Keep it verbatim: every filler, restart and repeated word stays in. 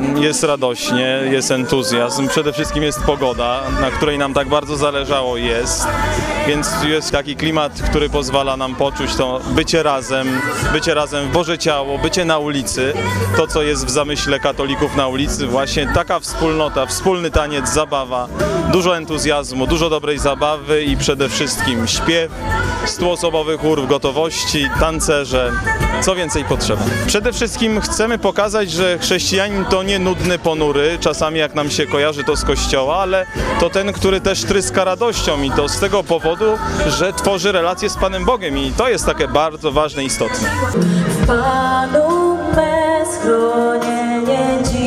jest radośnie, jest entuzjazm, przede wszystkim jest pogoda, na której nam tak bardzo zależało, jest, więc jest taki klimat, który pozwala nam poczuć to bycie razem, bycie razem w Boże Ciało, bycie na ulicy, to co jest w zamyśle katolików na ulicy, właśnie taka wspólnota, wspólny taniec, zabawa, dużo entuzjazmu, dużo dobrej zabawy i przede wszystkim śpiew, stuosobowy chór w gotowości, tancerze, co więcej potrzeba. Przede wszystkim chcemy pokazać, że chrześcijanin to nie nudny, ponury, czasami jak nam się kojarzy to z kościoła, ale to ten, który też tryska radością i to z tego powodu, że tworzy relacje z Panem Bogiem i to jest takie bardzo ważne i istotne. W Panu me schronienie dziś.